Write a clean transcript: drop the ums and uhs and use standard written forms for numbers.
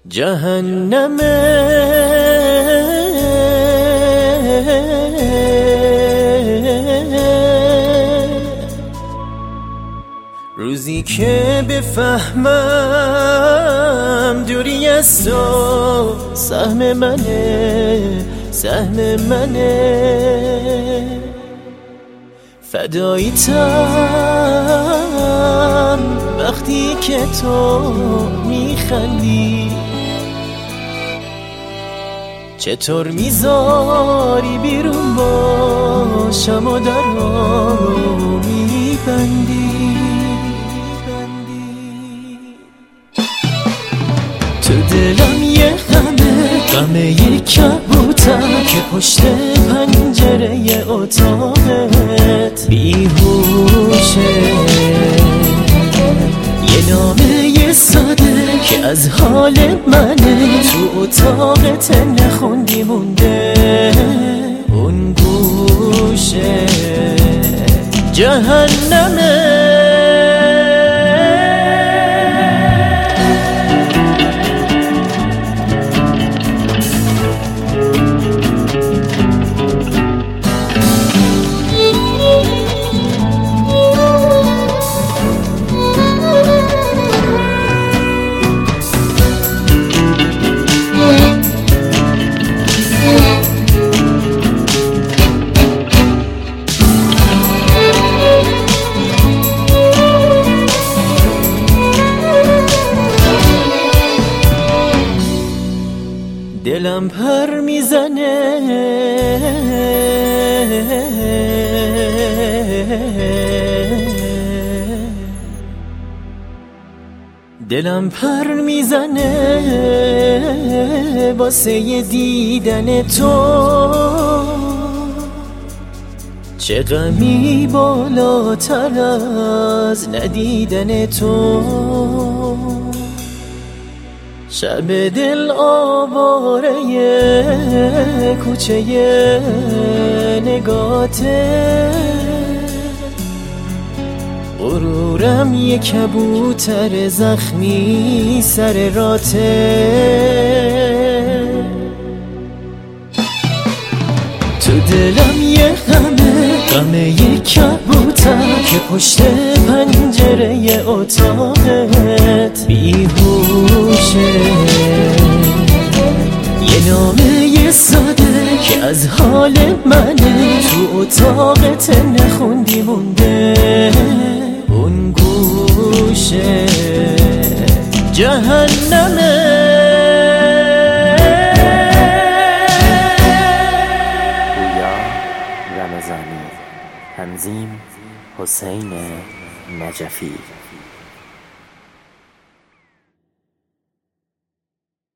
جهنمه روزی که بفهمم دوری از تو سهم منه، سهم منه. فداییتم وقتی که تو میخندی، چطور میذاری بیرون باشم و در رو میبندی. تو دلم یه غمه یه کبوتر که پشت پنجره اتاقت بیهوشه. یه نامه ساده که از حال منه تو اتاقت نخوندی مونده اون گوشه. جهنمه دلم پر میزنه، دلم پر میزنه واسه دیدن تو. چه غمی بالاتر از ندیدن تو. شب دل آواره کوچه نگاته. غرورم یه کبوتر زخمی سر راته. تو دلم یه غمه یه کبوتر که پشت پنجره اتاقت بیهوشه. یه نامه ساده که از حال منه تو اتاقت نخوندی مونده اون گوشه. جهنمه رمضانی، تنظیم حسین نجفی.